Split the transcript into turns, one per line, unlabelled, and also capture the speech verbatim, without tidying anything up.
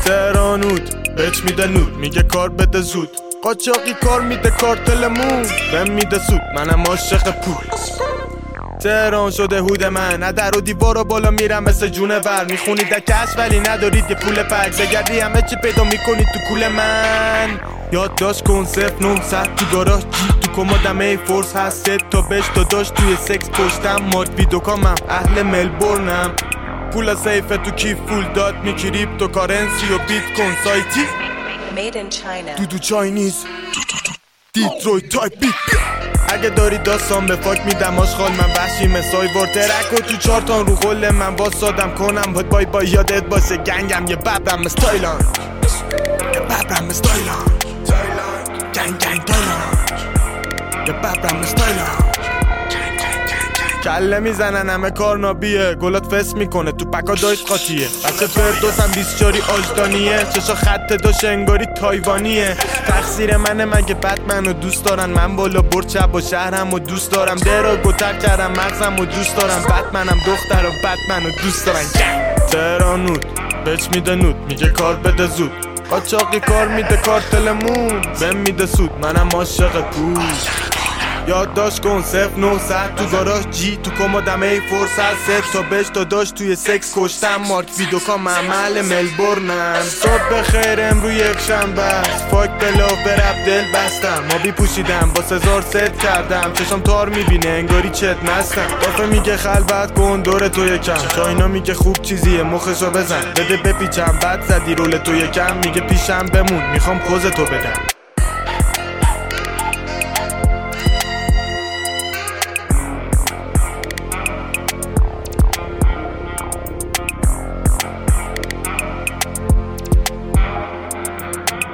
تهرانود بهش میده نود، میگه کار بده زود. قاچاقی کار میده کارتلمون، بهم میده سود، منم عاشق پول. تهران شده هود من، نه در و دیوار و بالا میرم مثل جونور. میخونید دکش ولی ندارید یه پول پک، بگردی همه چی پیدا میکنید تو کول من. یادداشت کن صفر نهصد تو گاراژ جی تو کمدم ای فورس هست. سه تا بهش داداش توی سکس پشتم، ماد ویدوکامم اهل ملبورنم. پولا سیفه تو کیف فول داد می کریپتو کارنسی و بیت کن سایتی
Made in China.
دودو چاینیز دیترویت تایپ بیت. اگه داری داستان به فاک میدم آشغال، من وحشی مسای وار ترک و تو چارتان رو قله من واسادم کنم باید بای بای یادت باشه گنگم یه ببرم استایلان، یه ببرم استایلان گنگ گنگ تایلان، یه ببرم استایلان. کله میزنن همه کارنابیه، گلات فس میکنه تو پکا دایش قاطیه. بچه فردوس هم بیسچاری آجدانیه، چشا خط داشت انگاری تایوانیه. تقصیر منه مگه بتمنو دوست دارن، من بالا برد چپ و شهرم و دوست دارم. درا گتر کردم مغزم و دوست دارم، بتمنم دختر و بتمنو دوست دارن. تهرانود بهش میده نود، میگه کار بده زود. قاچاقی کار میده کارتلمون، بهم میده سود، منم عاشق پول. یادداشت کن صفر نهصد تو گاراژ جی تو کمدم ای فورس هست. سه تا بهش داداش توی سکس کشتم، مارک ویدوکام عمل ملبورنم. صبح بخیر امرو یک شنبه است، فاک بلا برب دل بستم. ما بی پوشیدم با سزار ست کردم، چشم تار میبینه انگاری چت مستم. دافه میگه خلوت کن دور تو یکم، چاینا میگه خوب چیزیه مخشو بزن. بده بپیچم بد زدی رول تو یکم، میگه پیشم بمون میخوام خوز تو بدم.